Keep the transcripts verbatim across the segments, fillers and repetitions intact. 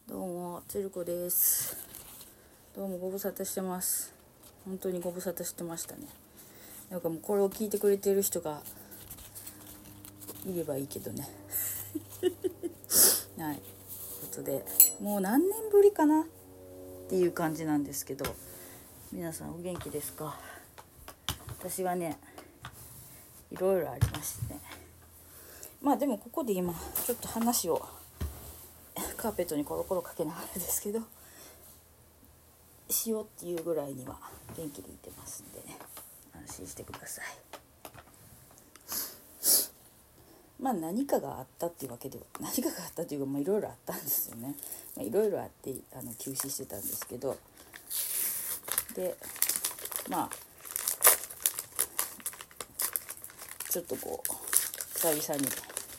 どうもつるこです。どうもご無沙汰してます。本当にご無沙汰してましたね。なんかもうこれを聞いてくれてる人がいればいいけどねはい、ということでもう何年ぶりかなっていう感じなんですけど、皆さんお元気ですか？私はねいろいろありましてね、まあでもここで今ちょっと話をカーペットにコロコロかけながらですけどしようっていうぐらいには元気でいてますんでね、安心してください。まあ何かがあったっていうわけでは何かがあったというか、まあいろいろあったんですよね。まあいろいろあってあの休止してたんですけど、でまあちょっとこう久々に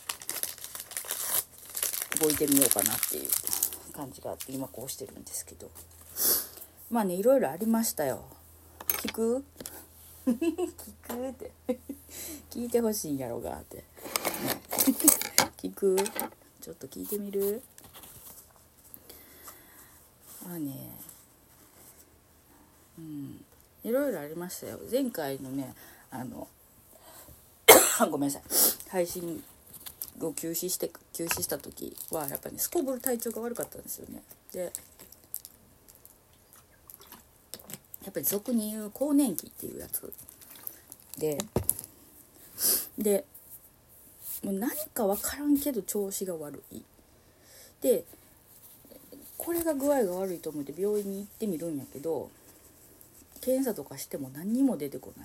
動いてみようかなっていう感じがあって今こうしてるんですけど、まあねいろいろありましたよ。聞く聞くって聞いてほしいんやろがって、ね、聞くちょっと聞いてみる。まあねうんいろいろありましたよ。前回のねあのごめんなさい配信を休止して休止した時はやっぱり、ね、すこぶる体調が悪かったんですよね。でやっぱり俗に言う更年期っていうやつででもう何か分からんけど調子が悪いで、これが具合が悪いと思って病院に行ってみるんやけど、検査とかしても何にも出てこない。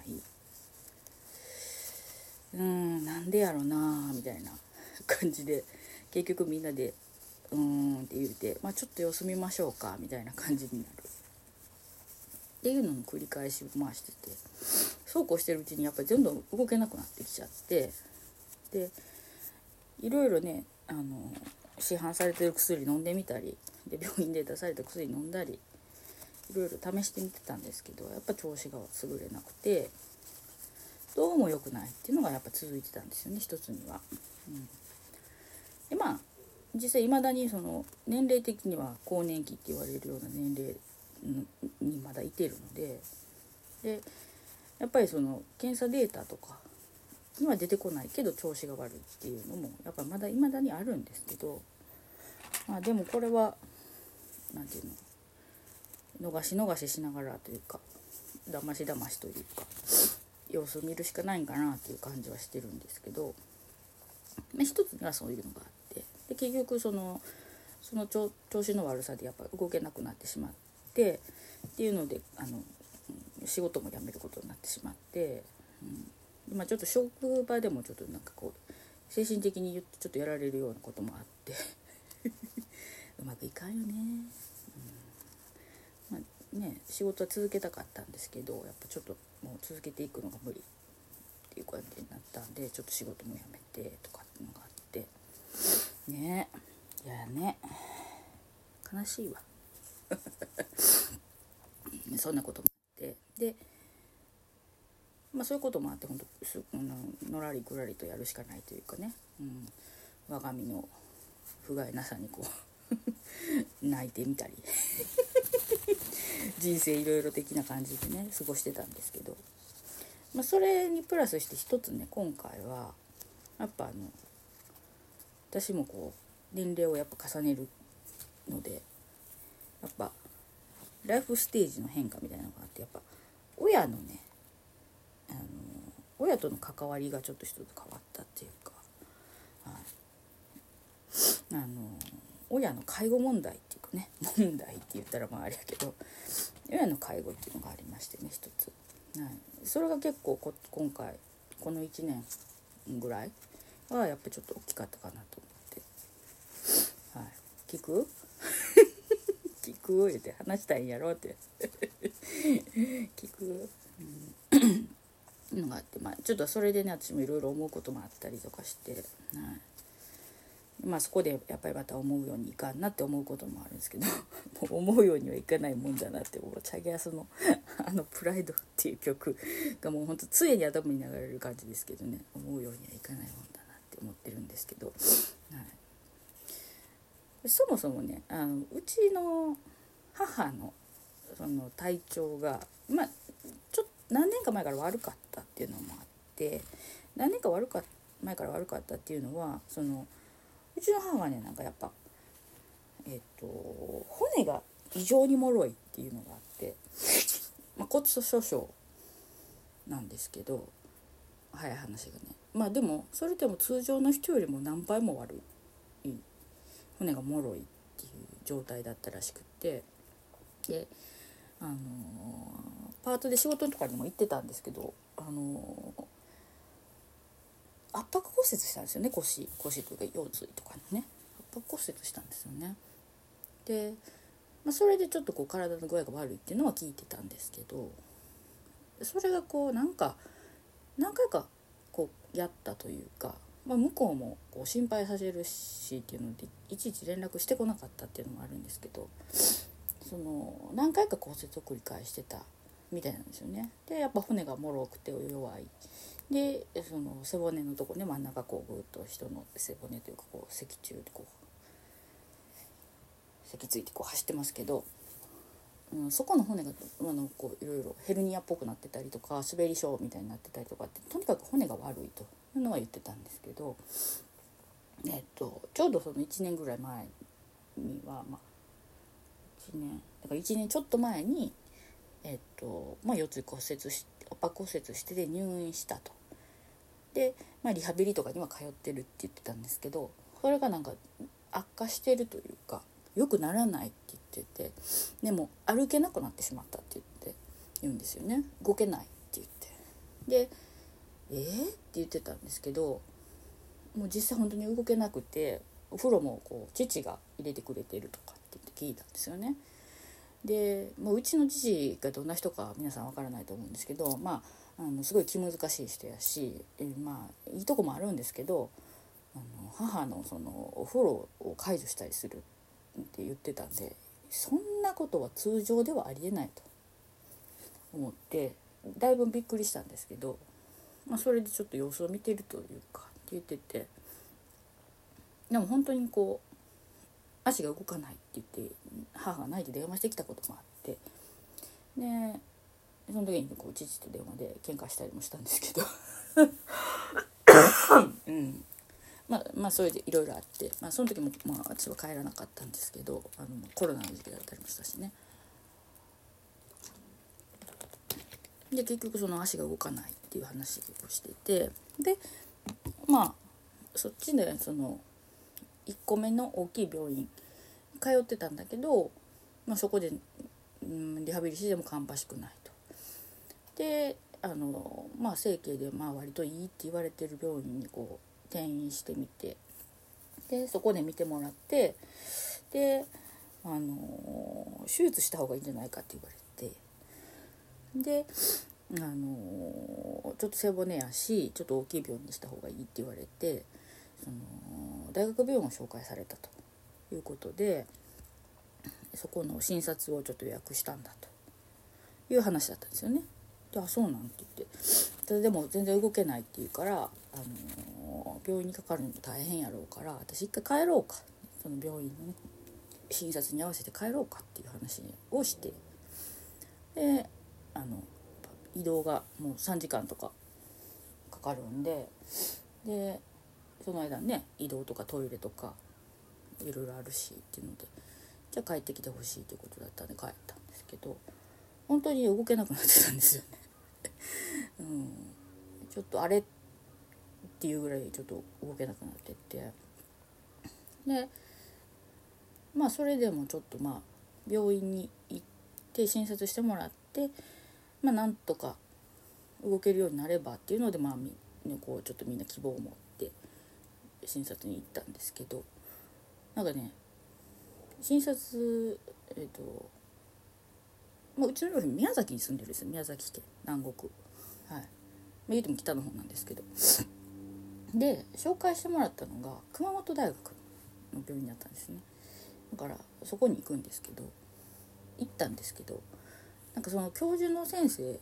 うーんなんでやろなみたいな感じで結局みんなでうーんって言うて、まあ、ちょっと様子見ましょうかみたいな感じになるっていうのの繰り返し回してて、そうこうしてるうちにやっぱり全部動けなくなってきちゃって、でいろいろねあの市販されてる薬飲んでみたりで病院で出された薬飲んだりいろいろ試してみてたんですけど、やっぱ調子が優れなくてどうも良くないっていうのがやっぱ続いてたんですよね、一つには。うん、でまあ実際いまだにその年齢的には更年期って言われるような年齢にまだいてるので、でやっぱりその検査データとかには出てこないけど調子が悪いっていうのもやっぱまだいまだにあるんですけど、まあでもこれはなんていうの逃し逃ししながらというかだましだましというか様子を見るしかないんかなっていう感じはしてるんですけど、まあ、一つにはそういうのがあって、で結局そのその 調, 調子の悪さでやっぱ動けなくなってしまってっていうのであの仕事も辞めることになってしまって、うんまあ、ちょっと職場でもちょっとなんかこう精神的にちょっとやられるようなこともあってうまくいかんよね、うんまあ、ね仕事は続けたかったんですけど、やっぱちょっともう続けていくのが無理っていう感じになったんで、ちょっと仕事も辞めてとかっていうのがあってね、いやね悲しいわそんなこともあって、でまあそういうこともあって本当すのらりくらりとやるしかないというかね、うん、我が身の不甲斐なさにこう泣いてみたり人生いろいろ的な感じでね過ごしてたんですけど、まあ、それにプラスして一つね今回はやっぱあの私もこう年齢をやっぱ重ねるのでやっぱライフステージの変化みたいなのがあって、やっぱ親のねあの親との関わりがちょっと一つ変わったっていうか、はい、あの親の介護問題っていうかね問題って言ったらまああれやけど親の介護っていうのがありましてね一つ、はい、それが結構こ今回このいちねんぐらいはやっぱちょっと大きかったかなと思って、はい、聞く聞く言って話したいんやろって聞く、うん、のがあって、まあ、ちょっとそれでね私もいろいろ思うこともあったりとかして、はいまあ、そこでやっぱりまた思うようにいかんなって思うこともあるんですけどもう思うようにはいかないもんだなって、もうチャゲアスのあのプライドっていう曲がもうほんと常に頭に流れる感じですけどね、思うようにはいかないもんだなって思ってるんですけど、はいそもそもねあのうちの母のその体調がまあちょっと何年か前から悪かったっていうのもあって、何年か悪か前から悪かったっていうのはそのうちの母はねなんかやっぱえっと骨が異常に脆いっていうのがあって、まあ、骨粗しょう症なんですけど、早い話がねまあでもそれでも通常の人よりも何倍も悪い骨が脆いっていう状態だったらしくって、であのー、パートで仕事とかにも行ってたんですけど、あのー、圧迫骨折したんですよね。腰腰というか腰椎とかのね圧迫骨折したんですよね。で、まあ、それでちょっとこう体の具合が悪いっていうのは聞いてたんですけど、それがこうなんか何回かこうやったというか、まあ、向こうもこう心配させるしっていうのでいちいち連絡してこなかったっていうのもあるんですけど、その何回か骨折を繰り返してたみたいなんですよね。でやっぱ骨がもろくて弱いで、その背骨のとこね真ん中こうぐっと人の背骨というかこう脊柱でこう脊椎ってこう走ってますけど、うん、そこの骨があのこういろいろヘルニアっぽくなってたりとか滑り症みたいになってたりとかって、とにかく骨が悪いというのは言ってたんですけど、えっと、ちょうどそのいちねんぐらい前には、まあ、いちねんだからいちねんちょっと前に、えっとまあ、腰椎骨折し圧迫骨折してで入院したと。で、まあ、リハビリとかには通ってるって言ってたんですけど、それがなんか悪化してるというか良くならないって言ってて、でも歩けなくなってしまったって言って言うんですよね。動けないって言ってでえー、って言ってたんですけど、もう実際本当に動けなくてお風呂もこう父が入れてくれてるとかって言って聞いたんですよね。でもううちの父がどんな人か皆さんわからないと思うんですけど、まあ、あのすごい気難しい人やし、えまあいいとこもあるんですけど、あの母のそのお風呂を介助したりするって言ってたんで、そんなことは通常ではありえないと思ってだいぶびっくりしたんですけど、まあ、それでちょっと様子を見てるというかって言ってて、でも本当にこう足が動かないって言って母が泣いて電話してきたこともあって、でその時にこう父と電話で喧嘩したりもしたんですけどうん、まあまあそれでいろいろあって、まあ、その時もまあ私は帰らなかったんですけど、あのコロナの時期だったりもしたしね。で結局その足が動かないっていう話をしてて、でまあそっちでそのいっこめの大きい病院通ってたんだけど、まあ、そこで、うん、リハビリしても芳しくないと。であのまあ整形でまあ割といいって言われてる病院にこう転院してみて、でそこで見てもらって、であの手術した方がいいんじゃないかって言われて、であのちょっと背骨やしちょっと大きい病院にした方がいいって言われて、その大学病院を紹介されたということで、そこの診察をちょっと予約したんだという話だったんですよね。であそうなんって言って、でも全然動けないって言うから、あの病院にかかるのも大変やろうから私一回帰ろうか、その病院のね診察に合わせて帰ろうかっていう話をして、であの移動がもうさんじかんとかかかるんで、でその間ね移動とかトイレとかいろいろあるしっていうので、じゃあ帰ってきてほしいということだったんで帰ったんですけど、本当に動けなくなってたんですよね、うん、ちょっとあれっていうぐらいちょっと動けなくなってって、でまあそれでもちょっとまあ病院に行って診察してもらって、まあなんとか動けるようになればっていうので、まあみこうちょっとみんな希望を持って診察に行ったんですけど、なんかね診察えっとまあ、うちの両親宮崎に住んでるんですよ。宮崎県南国、はい、言うても北の方なんですけど、で紹介してもらったのが熊本大学の病院だったんですね。だからそこに行くんですけど行ったんですけど、なんかその教授の先生、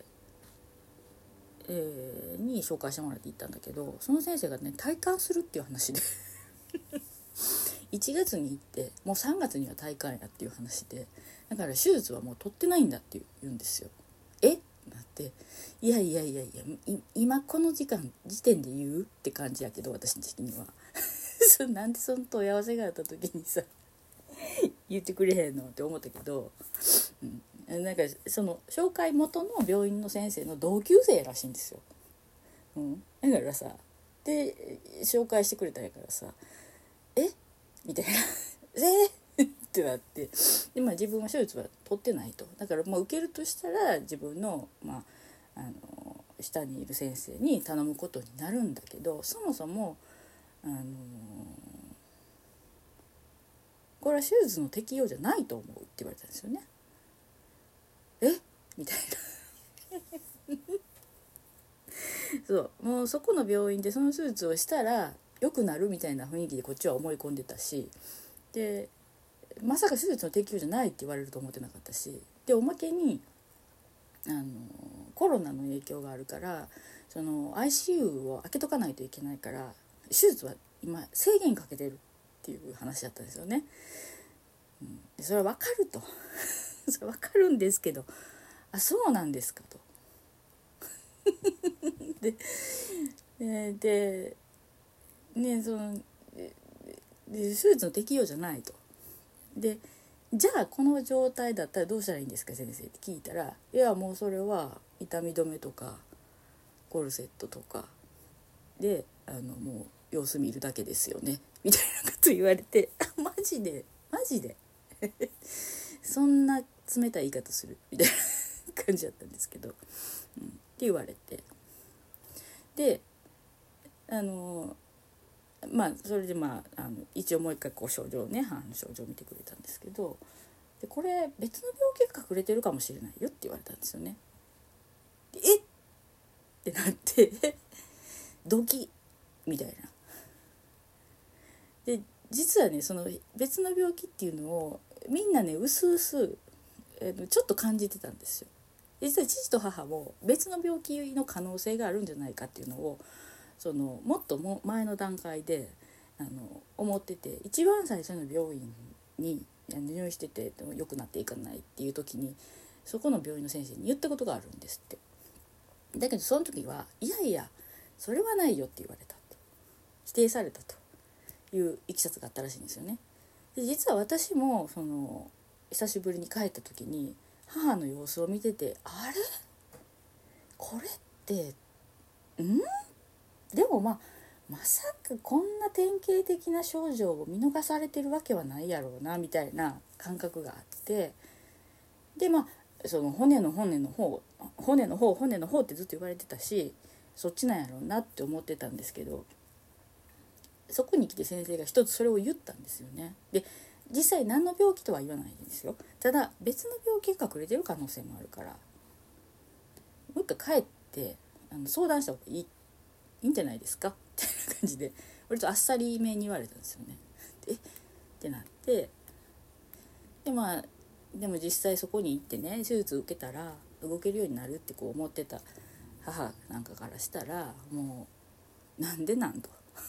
えー、に紹介してもらって行ったんだけど、その先生がね体感するっていう話でいちがつに行ってもうさんがつには退官やっていう話で、だから手術はもう取ってないんだって言うんですよ。えなって、いやいやいやいや今この時間時点で言うって感じやけど、私的にはなんでその問い合わせがあった時にさ言ってくれへんのって思ったけど、うん、なんかその紹介元の病院の先生の同級生らしいんですよ、うん、だからさで紹介してくれたんやからさ、えみたいなえってなって、で、まあ、自分は手術は取ってないと、だからもう受けるとしたら自分の、まあ、あの下にいる先生に頼むことになるんだけど、そもそもあのこれは手術の適用じゃないと思うって言われたんですよね。えみたいなそうもうそこの病院でその手術をしたら良くなるみたいな雰囲気でこっちは思い込んでたし、でまさか手術の適用じゃないって言われると思ってなかったし、でおまけにあのコロナの影響があるからその アイシーユー を開けとかないといけないから手術は今制限かけてるっていう話だったんですよね、うん、でそれは分かるとそれ分かるんですけど、あそうなんですかとででねそので手術の適用じゃないと。でじゃあこの状態だったらどうしたらいいんですか先生って聞いたら、いやもうそれは痛み止めとかコルセットとかであのもう様子見るだけですよねみたいなこと言われて、あマジでマジでそんな冷たい言い方するみたいな感じだったんですけど、うん、って言われて、であのまあそれでまあ、あの一応もう一回こう症状ね歯の症状を見てくれたんですけど、でこれ別の病気が隠れてるかもしれないよって言われたんですよね。でえってなってドキみたいな。で実はねその別の病気っていうのをみんなねうすうすちょっと感じてたんですよ。実は父と母も別の病気の可能性があるんじゃないかっていうのをそのもっとも前の段階であの思ってて、一番最初の病院に入院してて良くなっていかないっていう時にそこの病院の先生に言ったことがあるんですって。だけどその時はいやいやそれはないよって言われたと、否定されたといういきさつがあったらしいんですよね。で実は私もその久しぶりに帰った時に母の様子を見てて、あれこれってんでもまあまさかこんな典型的な症状を見逃されてるわけはないやろうなみたいな感覚があって、でまあその骨の骨の方骨の方骨の方ってずっと言われてたし、そっちなんやろうなって思ってたんですけど、そこに来て先生が一つそれを言ったんですよね。で実際何の病気とは言わないんですよ。ただ別の病気が隠れてる可能性もあるからもう一回帰ってあの相談した方がいいいいんじゃないですかって感じで割とあっさりめに言われたんですよね。でってなって、でまあでも実際そこに行ってね手術受けたら動けるようになるってこう思ってた母なんかからしたらもうなんでなんと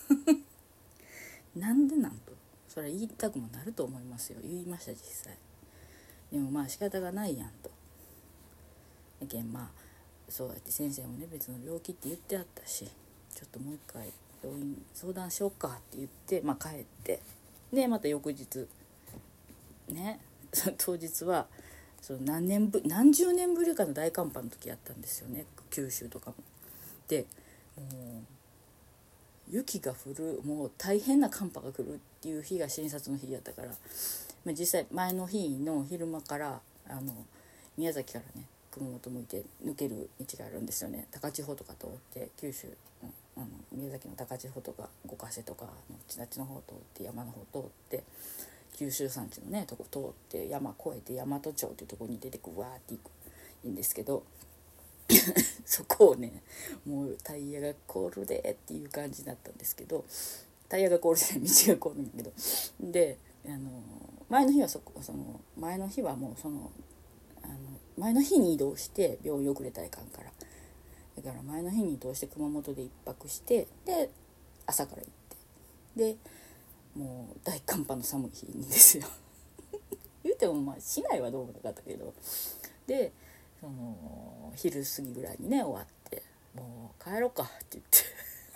なんでなんとそれは言いたくもなると思いますよ。言いました実際。でもまあ仕方がないやんと。だけんまあそうやって先生もね別の病気って言ってあったし、ちょっともう一回病院相談しようかって言って、まあ、帰ってでまた翌日ねその当日はその何年ぶ何十年ぶりかの大寒波の時やったんですよね、九州とかも。でもう雪が降るもう大変な寒波が来るっていう日が診察の日やったから、まあ、実際前の日の昼間からあの宮崎からね熊本向いて抜ける道があるんですよね。高千穂とか通って九州のあの宮崎の高千穂とか五ヶ瀬とかのちなちの方通って山の方通って九州山地のねとこ通って山越えて大和町っていうとこに出てくわーっていくんですけどそこをねもうタイヤが凍るでっていう感じだったんですけど、タイヤが凍るじゃない道が凍るんだけど、であの前の日はそこその前の日はもうそのあの前の日に移動して病院遅れたらいかんから、だから前の日に移動して熊本で一泊してで朝から行ってでもう大寒波の寒い日にですよ言うてもまあ市内はどうもなかったけど、でその昼過ぎぐらいにね終わってもう帰ろうかって言って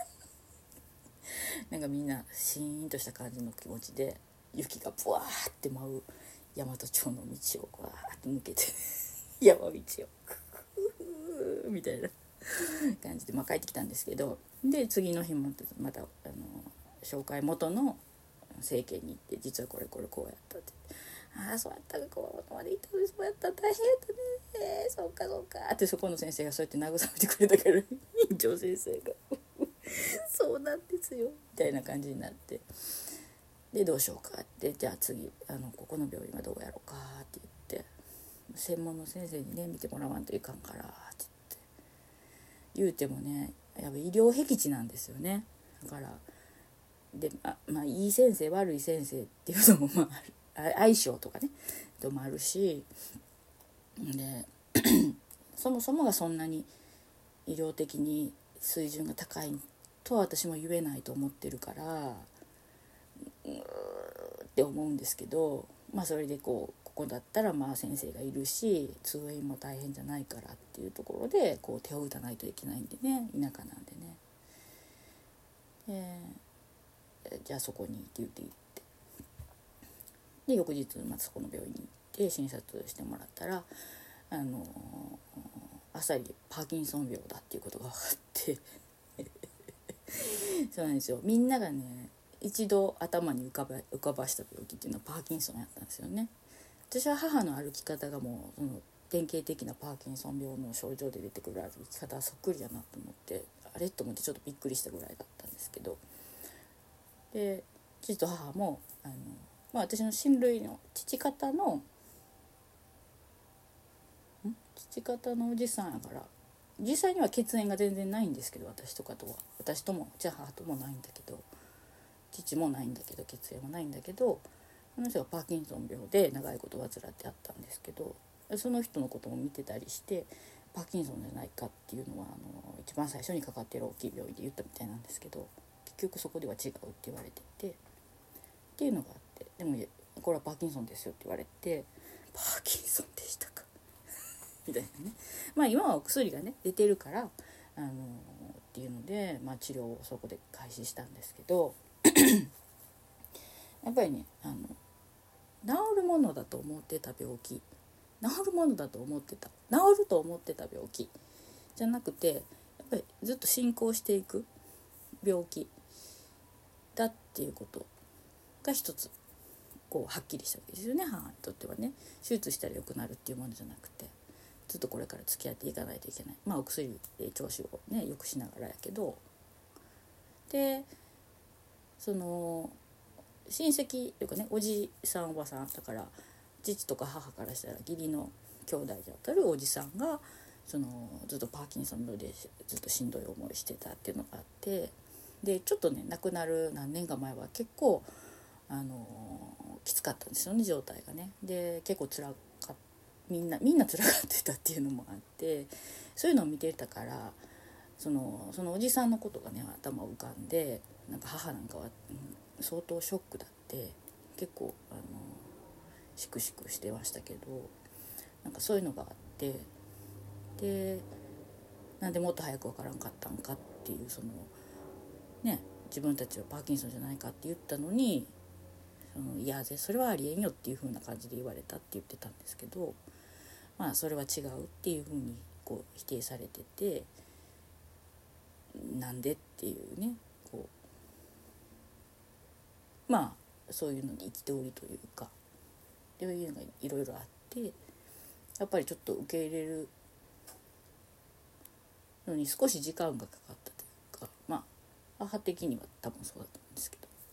なんかみんなシーンとした感じの気持ちで雪がブワーって舞う大和町の道をバーって抜けて山道をクーみたいな感じで、まあ、帰ってきたんですけど、で次の日もまたあの紹介元の生家に行って実はこれこれこうやったって、ああそうやったかここまで行ったのにそうやった大変やったね、えー、そうかそうかってそこの先生がそうやって慰めてくれたから院長先生がそうなんですよみたいな感じになって、でどうしようかって、じゃあ次あのここの病院はどうやろうかって言って、専門の先生にね見てもらわんといかんからって言って、言うてもねやっぱ医療僻地なんですよね。だからで、あまあ、いい先生悪い先生っていうのもまあ相性とかねともあるし、でそもそもがそんなに医療的に水準が高いとは私も言えないと思ってるから、うーって思うんですけど、まあそれでこうここだったらまあ先生がいるし通院も大変じゃないからっていうところでこう手を打たないといけないんでね、田舎なんでね、えー、じゃあそこにって言って言ってで翌日またそこの病院に行って診察してもらったら、あのあっさりパーキンソン病だっていうことが分かってそうなんですよ。みんながね一度頭に浮かば浮かばした病気っていうのはパーキンソンやったんですよね。私は母の歩き方がもうその典型的なパーキンソン病の症状で出てくる歩き方はそっくりだなと思って、あれと思ってちょっとびっくりしたぐらいだったんですけど、で父と母もあの、まあ、私の親類の父方の父方のおじさんやから、実際には血縁が全然ないんですけど、私とかとは私ともじゃあ母ともないんだけど、父もないんだけど血縁もないんだけど、その人がパーキンソン病で長いこと患ってあったんですけど、その人のことも見てたりしてパーキンソンじゃないかっていうのはあの一番最初にかかっている大きい病院で言ったみたいなんですけど、結局そこでは違うって言われててっていうのがあって、でもこれはパーキンソンですよって言われて、パーキンソンでしたかみたいなね。まあ今はお薬がね出てるからあのっていうので、まあ、治療をそこで開始したんですけどやっぱりねあの治るものだと思ってた病気、治るものだと思ってた治ると思ってた病気じゃなくて、やっぱりずっと進行していく病気だっていうことが一つこうはっきりしたわけですよね、母にとってはね。手術したら良くなるっていうものじゃなくて、ずっとこれから付き合っていかないといけない、まあお薬で調子をね良くしながらやけど、でその親戚というかね、おじさんおばさんだから父とか母からしたら義理の兄弟であったるおじさんがそのずっとパーキンソン病でずっとしんどい思いしてたっていうのがあって、でちょっとね亡くなる何年か前は結構あのきつかったんですよね、状態がね。で結構つらかっみんなみんなつらがってたっていうのもあって、そういうのを見てたからそのそのおじさんのことがね頭浮かんで、なんか母なんかは、うん、相当ショックだって結構あのシクシクしてましたけど、なんかそういうのがあって、でなんでもっと早く分からんかったんかっていう、そのね自分たちはパーキンソンじゃないかって言ったのに、そのいやそれはありえんよっていう風な感じで言われたって言ってたんですけど、まあそれは違うっていう風にこう否定されてて、なんでっていうね、こうまあそういうのに憤りというかっていうのがいろいろあって、やっぱりちょっと受け入れるのに少し時間がかかったというか、まあ母的には多分そうだと思うんです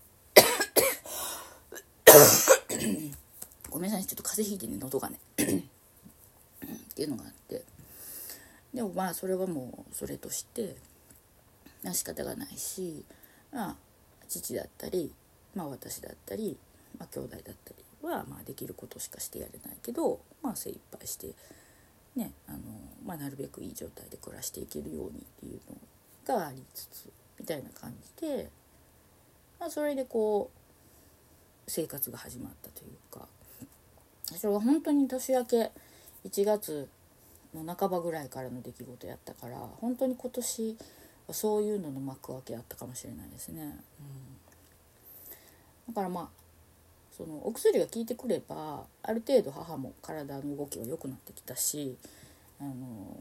けどごめんなさいちょっと風邪ひいてね、喉がねっていうのがあって、でもまあそれはもうそれとして仕方がないし、まあ父だったり、まあ、私だったり、まあ、兄弟だったりはまあできることしかしてやれないけど、まあ精一杯してね、あの、まあ、なるべくいい状態で暮らしていけるようにっていうのがありつつみたいな感じで、まあ、それでこ生活が始まったというか、それは本当に年明けいちがつの半ばぐらいからの出来事やったから、本当に今年はそういうのの幕開けやったかもしれないですね、うん、だからまあそのお薬が効いてくればある程度母も体の動きが良くなってきたし、あの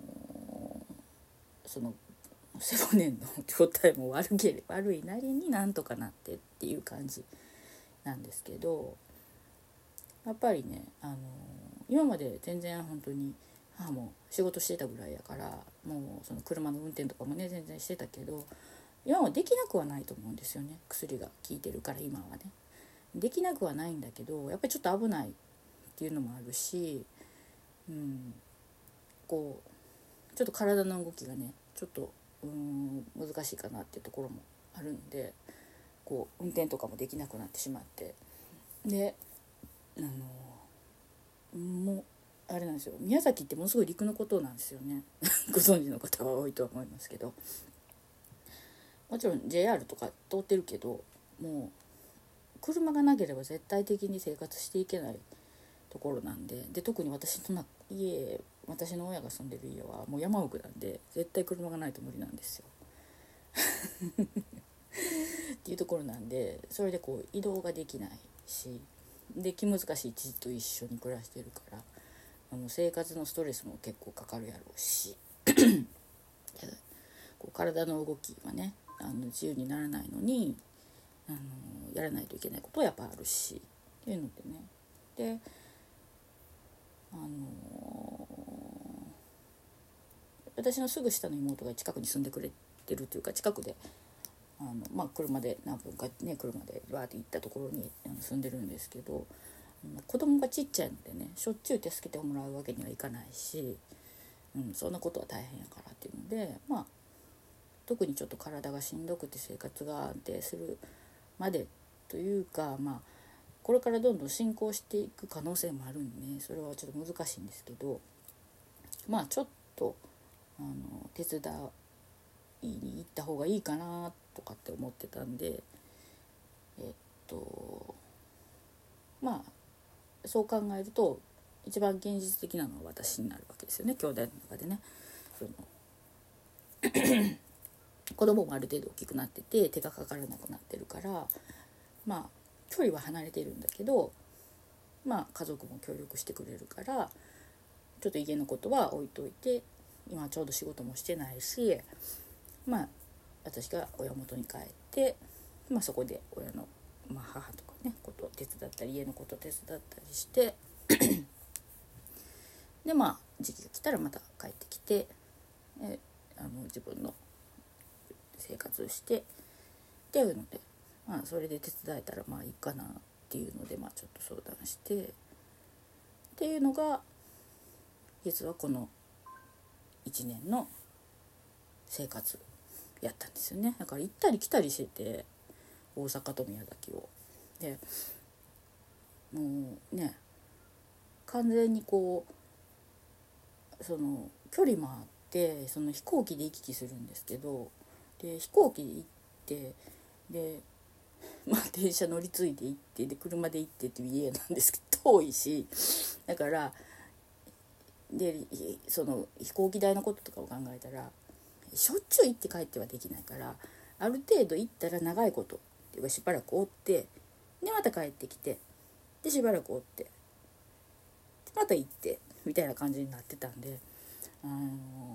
ー、その背骨の状態も悪ければ悪いなりになんとかなってっていう感じなんですけど、やっぱりね、あのー、今まで全然本当に母も仕事してたぐらいやから、もうその車の運転とかもね全然してたけど、今はできなくはないと思うんですよね。薬が効いてるから今はねできなくはないんだけど、やっぱりちょっと危ないっていうのもあるし、うん、こうちょっと体の動きがねちょっとうーん難しいかなっていうところもあるんで、こう運転とかもできなくなってしまって、であのもうあれなんですよ、宮崎ってものすごい陸のことなんですよねご存知の方は多いとは思いますけど、もちろん ジェイアール とか通ってるけど、もう車がなければ絶対的に生活していけないところなんで、で特に私の家私の親が住んでる家はもう山奥なんで絶対車がないと無理なんですよっていうところなんで、それでこう移動ができないし、で気難しい父と一緒に暮らしてるから、あの生活のストレスも結構かかるやろうしこう体の動きがねあの自由にならないのにあのやらないといけないことはやっぱあるしっていうのでね、であの私のすぐ下の妹が近くに住んでくれてるというか、近くであの、まあ、車で何分かね車でわーって行ったところに住んでるんですけど、子供がちっちゃいのでねしょっちゅう助けてもらうわけにはいかないし、うん、そんなことは大変やからっていうので、まあ特にちょっと体がしんどくて生活が安定するまでというか、まあこれからどんどん進行していく可能性もあるんでね、それはちょっと難しいんですけど、まあちょっとあの手伝いに行った方がいいかなとかって思ってたんで、えっとまあそう考えると一番現実的なのは私になるわけですよね、兄弟の中でね。その子供もある程度大きくなってて手がかからなくなってるから、まあ距離は離れてるんだけど、まあ家族も協力してくれるからちょっと家のことは置いといて、今ちょうど仕事もしてないし、まあ私が親元に帰って、まあ、そこで親の、まあ、母とかねことを手伝ったり家のことを手伝ったりしてでまあ時期が来たらまた帰ってきて、えあの自分の生活をしてっていうので、まあそれで手伝えたらまあいいかなっていうので、まあちょっと相談してっていうのが実はこのいちねんの生活やったんですよね。だから行ったり来たりしてて、大阪と宮崎をでもうね完全にこうその距離もあって、その飛行機で行き来するんですけど、で飛行機で行ってで、まあ、電車乗り継いで行ってで車で行ってっていう家なんですけど遠いし、だからでその飛行機代のこととかを考えたらしょっちゅう行って帰ってはできないから、ある程度行ったら長いことっていうかしばらくおってでまた帰ってきてでしばらくおってでまた行ってみたいな感じになってたんで、あの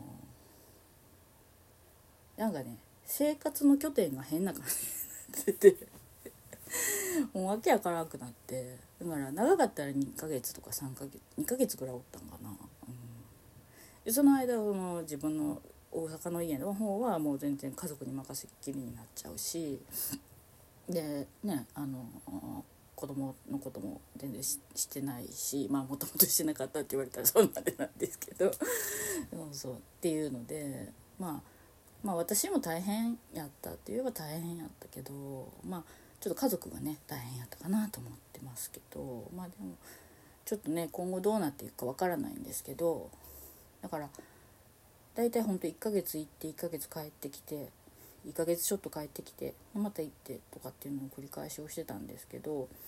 ー、なんかね生活の拠点が変な感じになっててもうわけわからんくなって、だから長かったらにかげつとかさんかげつにかげつぐらいおったんかな、うん、でその間その自分の大阪の家の方はもう全然家族に任せっきりになっちゃうし、でねあの子供のことも全然 し, してないし、まあもともとしてなかったって言われたらそうまでなんですけどそうそうっていうので、まあまあ私も大変やったって言えば大変やったけど、まあちょっと家族がね大変やったかなと思ってますけど、まあでもちょっとね今後どうなっていくかわからないんですけど、だからだいたいほんといっかげつ行っていっかげつ帰ってきていっかげつちょっと帰ってきてまた行ってとかっていうのを繰り返しをしてたんですけど、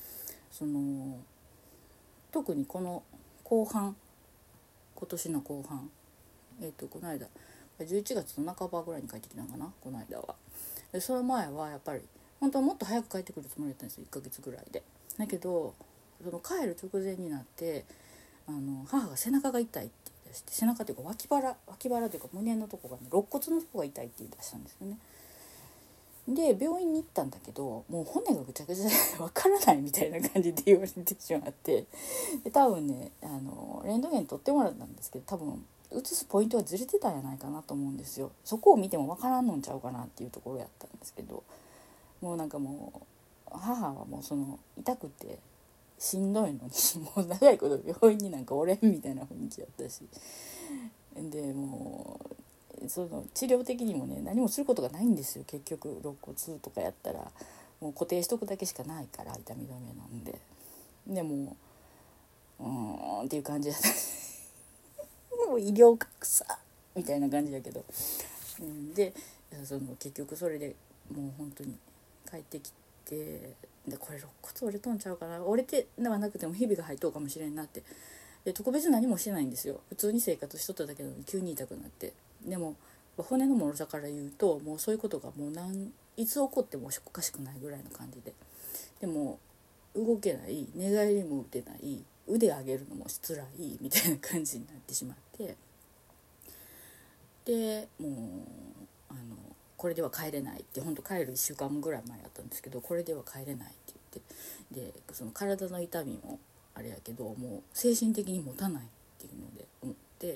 その特にこの後半、今年の後半、えっとこの間じゅういちがつの半ばぐらいに帰ってきたのかな、この間は。でその前はやっぱり本当はもっと早く帰ってくるつもりだったんですよ、いっかげつぐらいで。だけどその帰る直前になって、あの母が背中が痛いって言い出して、背中というか脇腹脇腹というか胸のとこがね、肋骨のとこが痛いって言い出したんですよね。で病院に行ったんだけど、もう骨がぐちゃぐちゃでわからないみたいな感じで言われてしまって、で多分ね、あのレントゲン取ってもらったんですけど、多分映すポイントはずれてたんじゃないかなと思うんですよ。そこを見てもわからんのんちゃうかなっていうところやったんですけど、もうなんかもう母はもうその痛くてしんどいのにもう長いこと病院になんかおれんみたいな雰囲気やったし、でもうその治療的にもね、何もすることがないんですよ。結局肋骨とかやったらもう固定しとくだけしかないから、痛み止めなんで。でもうーんっていう感じだったもう医療格差みたいな感じだけど、うん、でその結局それでもう本当に帰ってきて、でこれ肋骨折れとんちゃうかな、折れてではなくてもひびが入っとうかもしれんなって。で特別何もしてないんですよ、普通に生活しとっただけなのに急に痛くなって。でも骨の脆さから言うと、もうそういうことがもう何いつ起こってもおかしくないぐらいの感じで、でも動けない、寝返りも打てない、腕上げるのもつらいみたいな感じになってしまって、でもうあのこれでは帰れないって、本当帰るいっしゅうかんぐらい前やったんですけど、これでは帰れないって言って、でその体の痛みもあれやけどもう精神的に持たないっていうので思って、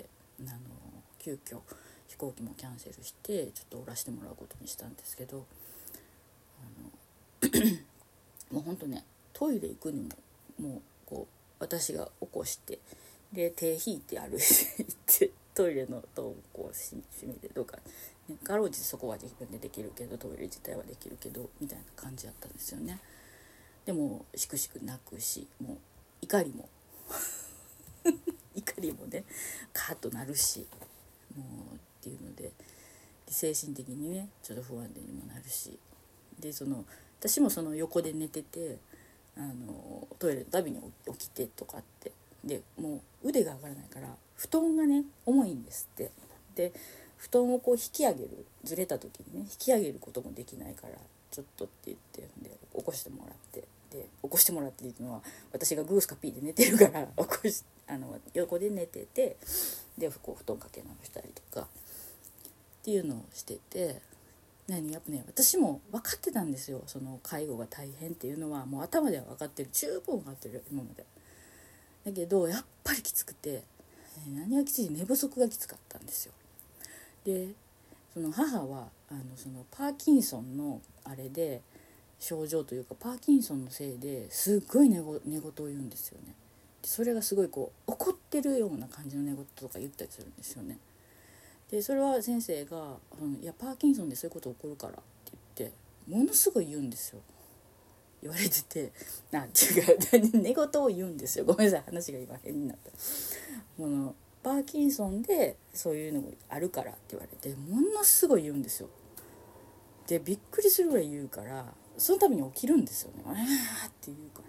あの急遽飛行機もキャンセルしてちょっとおらしてもらうことにしたんですけど、あのもうほんとね、トイレ行くにももうこう私が起こして、で手引いて歩いて行ってトイレの戸をこう閉めてとか、ね、かろうじてそこは自分でできるけどトイレ自体はできるけどみたいな感じだったんですよね。でもしくしく泣くし、もう怒りも怒りもねカーッとなるし、もうっていうので、精神的にねちょっと不安定にもなるし、でその私もその横で寝てて、あのトイレのたびに起きてとかって、でもう腕が上がらないから布団がね重いんですって。で布団をこう引き上げる、ずれた時にね引き上げることもできないから、ちょっとって言ってで起こしてもらって、で起こしてもらってっていうのは私がグースかピーで寝てるから起こしあの横で寝てて、でこう布団かけ直したりとかっていうのをしてて、何やっぱね私も分かってたんですよ、その介護が大変っていうのはもう頭では分かってる、十分分かってる今まで。だけどやっぱりきつくて、何がきつい、寝不足がきつかったんですよ。でその母はあのそのパーキンソンのあれで症状というか、パーキンソンのせいですっごい寝ご寝言を言うんですよね。でそれがすごいこう怒ってるような感じの寝言とか言ったりするんですよね。でそれは先生が「いやパーキンソンでそういうこと起こるから」って言ってものすごい言うんですよ、言われてて、なんていうか寝言を言うんですよ。ごめんなさい、話が今変になった。このパーキンソンでそういうのがあるからって言われてものすごい言うんですよ。でびっくりするぐらい言うから、そのために起きるんですよね。あーって言うから、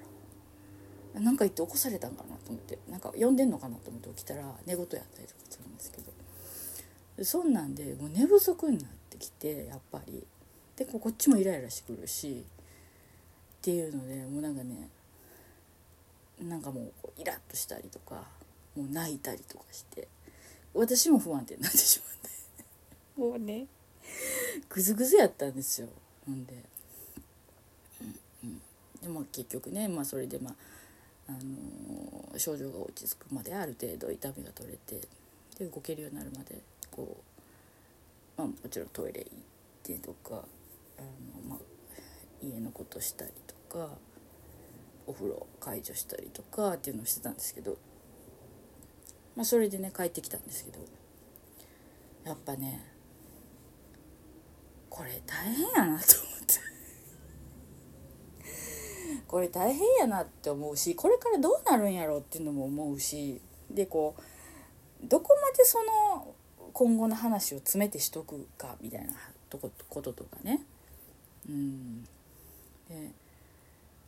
なんか言って起こされたんかなと思って、なんか呼んでんのかなと思って起きたら寝言やったりとかするんですけど、そんなんでもう寝不足になってきて、やっぱりでこっちもイライラしてくるしっていうので、もうなんかね、なんかもうイラッとしたりとか、もう泣いたりとかして、私も不安定になってしまってもうねグズグズやったんですよ。ほんで、うんうん、でも結局ね、まあそれでまあ、あのー、症状が落ち着くまである程度痛みが取れて、で動けるようになるまでこう、まあ、もちろんトイレ行ってとか、あの、まあ、家のことしたりとかお風呂介助したりとかっていうのをしてたんですけど、まあ、それでね帰ってきたんですけど、やっぱねこれ大変やなと思ってこれ大変やなって思うし、これからどうなるんやろうっていうのも思うし、でこうどこまでその今後の話を詰めてしとくかみたいなとここととかね、うんで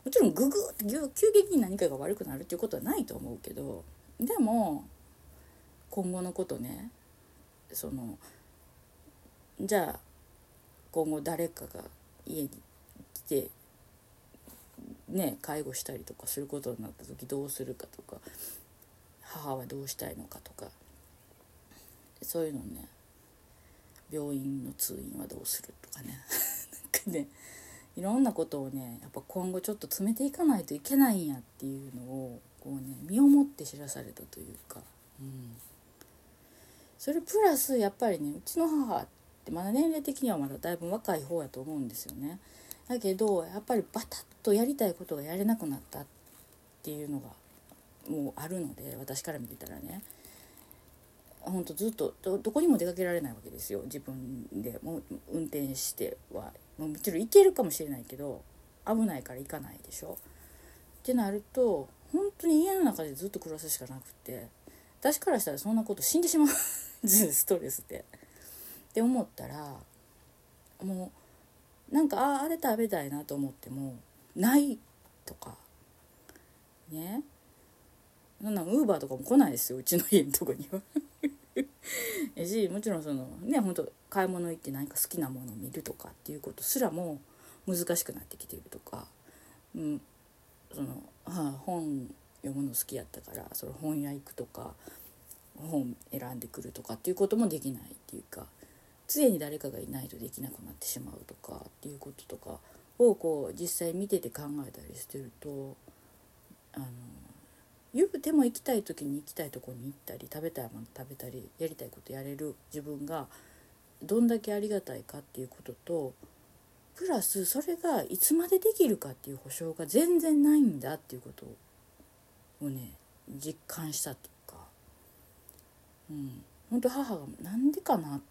もちろんググって急激に何かが悪くなるっていうことはないと思うけど、でも今後のことね、そのじゃあ今後誰かが家に来てね介護したりとかすることになった時どうするかとか、母はどうしたいのかとか、そういうのね、病院の通院はどうするとかねなんかね、いろんなことをねやっぱ今後ちょっと詰めていかないといけないんやっていうのをこうね身をもって知らされたというか、うん、それプラスやっぱりね、うちの母ってまだ年齢的にはまだだいぶ若い方やと思うんですよね。だけどやっぱりバタッとやりたいことがやれなくなったっていうのがもうあるので、私から見てたらね、ほんとずっと ど, どこにも出かけられないわけですよ。自分でもう運転してはもちろん行けるかもしれないけど危ないから行かないでしょってなると、本当に家の中でずっと暮らすしかなくて、私からしたらそんなこと死んでしまうストレスでって思ったら、もうなんかああれ食べたいなと思ってもないとかね、なんなんウーバーとかも来ないですよ、うちの家のとこにはやし、もちろんそのね、本当買い物行って何か好きなものを見るとかっていうことすらも難しくなってきているとか、うん、その、はあ、本読むの好きやったからその本屋行くとか本選んでくるとかっていうこともできないっていうか、常に誰かがいないとできなくなってしまうとかっていうこととかをこう実際見てて考えたりしてると、あの言うても行きたい時に行きたいとこに行ったり食べたいもの食べたりやりたいことやれる自分がどんだけありがたいかっていうことと、プラスそれがいつまでできるかっていう保証が全然ないんだっていうことをね実感したというか、うん、本当母がなんでかなって、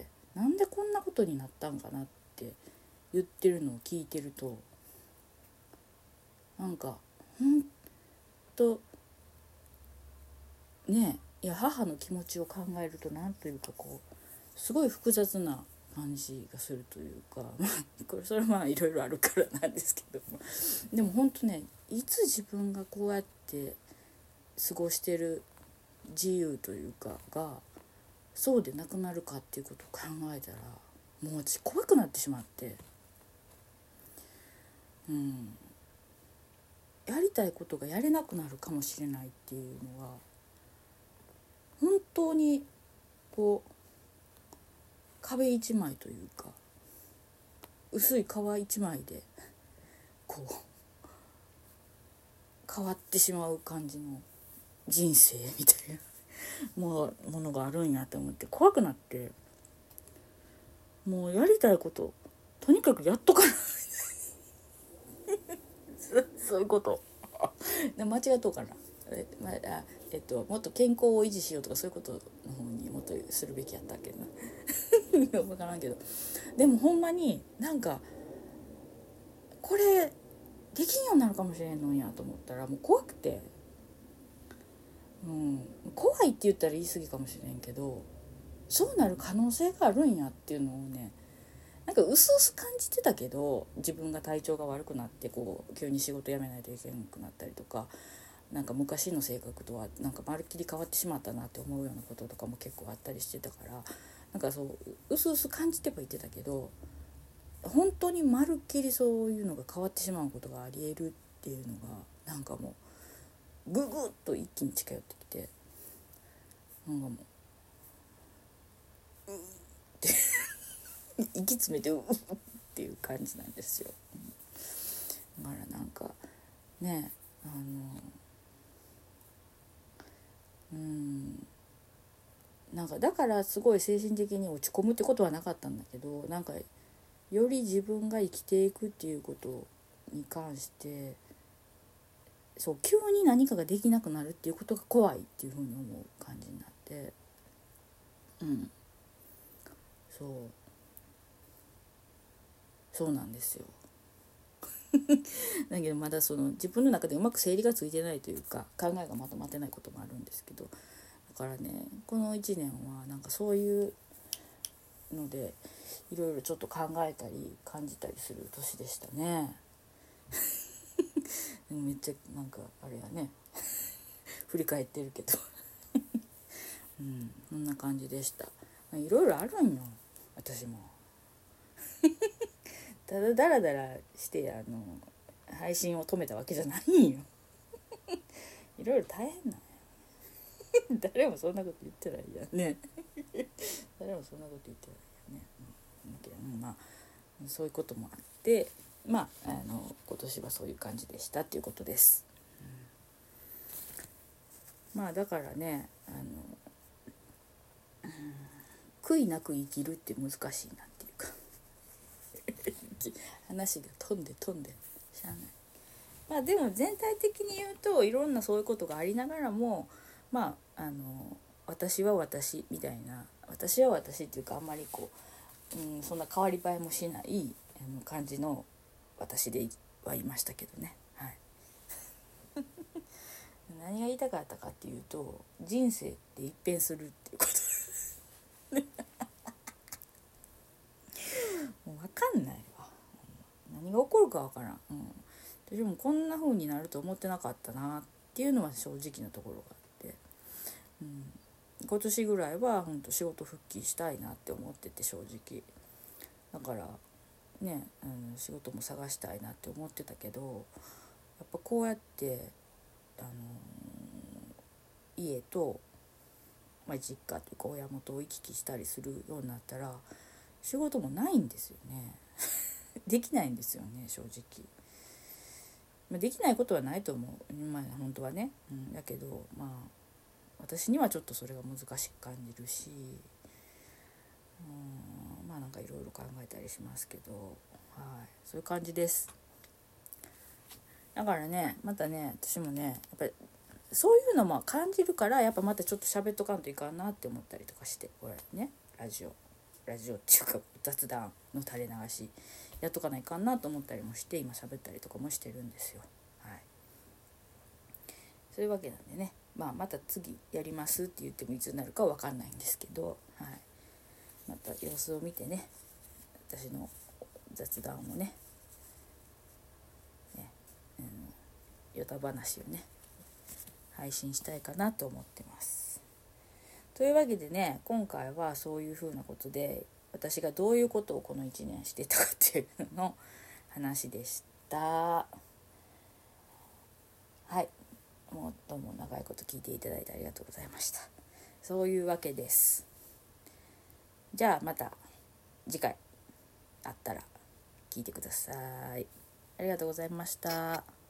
なんでこんなことになったんかなって言ってるのを聞いてると、なんかほんとね、いや母の気持ちを考えるとなんというかこうすごい複雑な感じがするというかこれそれはまあいろいろあるからなんですけども、でも本当ね、いつ自分がこうやって過ごしてる自由というかがそうでなくなるかっていうことを考えたらもう私怖くなってしまって、うん、やりたいことがやれなくなるかもしれないっていうのは本当にこう壁一枚というか薄い皮一枚でこう変わってしまう感じの人生みたいなもうものがあるんやと思って怖くなって、もうやりたいこととにかくやっとかなそういうこと間違っとうかな、え、まあえっと、もっと健康を維持しようとかそういうことの方にもっとするべきやったっけな分からんけど、でもほんまになんかこれできんようになるかもしれんのやと思ったらもう怖くて、うん、怖いって言ったら言い過ぎかもしれんけどそうなる可能性があるんやっていうのをね、なんか薄々感じてたけど、自分が体調が悪くなってこう急に仕事辞めないといけなくなったりとか、なんか昔の性格とはなんかまるっきり変わってしまったなって思うようなこととかも結構あったりしてたから、なんかそう薄々感じてはいてたけど、本当にまるっきりそういうのが変わってしまうことがありえるっていうのがなんかもうググッと一気に近寄ってきて、なんかもううーって息詰めてうーっていう感じなんですよ。だからなんかね、あのうんなんかだからすごい精神的に落ち込むってことはなかったんだけど、なんかより自分が生きていくっていうことに関してそう急に何かができなくなるっていうことが怖いっていうふうに思う感じになって、うんそうそうなんですよだけどまだその自分の中でうまく整理がついてないというか考えがまとまってないこともあるんですけど、だからねこのいちねんはなんかそういうのでいろいろちょっと考えたり感じたりする年でしたねめっちゃなんかあれやね振り返ってるけどうん、こんな感じでした。いろいろあるんよ私もただダラダラしてあの配信を止めたわけじゃないんよいろいろ大変なんや誰もそんなこと言ってないやね誰もそんなこと言ってないやね、うん、まあそういうこともあってまあ、あの今年はそういう感じでしたっていうことです、うん、まあだからねあの、うん、悔いなく生きるって難しいなっていうか話が飛んで飛んでしゃあない。まあでも全体的に言うといろんなそういうことがありながらもまああの私は私みたいな私は私っていうかあんまりこう、うん、そんな変わり映えもしない感じの私ではいましたけどね、はい、何が言いたかったかっていうと人生って一変するっていうこともう分かんないわ何が起こるか分からん、うん、でもこんな風になると思ってなかったなっていうのは正直なところがあって、うん、今年ぐらいは本当仕事復帰したいなって思ってて正直だからね、うん、仕事も探したいなって思ってたけどやっぱこうやって、あのー、家と、まあ、実家というか親元を行き来したりするようになったら仕事もないんですよねできないんですよね正直、まあ、できないことはないと思う、まあ、本当はね、うん、だけどまあ私にはちょっとそれが難しく感じるし、うん、まあなんかいろいろ考えたりしますけど、はい、そういう感じです。だからねまたね私もねやっぱりそういうのも感じるからやっぱまたちょっと喋っとかんといかんなって思ったりとかしてこれねラジオラジオっていうか雑談の垂れ流しやっとかないかんなと思ったりもして今喋ったりとかもしてるんですよ。はい、そういうわけなんでね、まあ、また次やりますって言ってもいつになるかは分かんないんですけど、はい、また様子を見てね私の雑談をねね、うん、ヨタ話をね配信したいかなと思ってます。というわけでね今回はそういうふうなことで私がどういうことをこのいちねんしてたかっていうのの話でした。はい、もっとも長いこと聞いていただいてありがとうございました。そういうわけです。じゃあまた次回あったら聞いてください。ありがとうございました。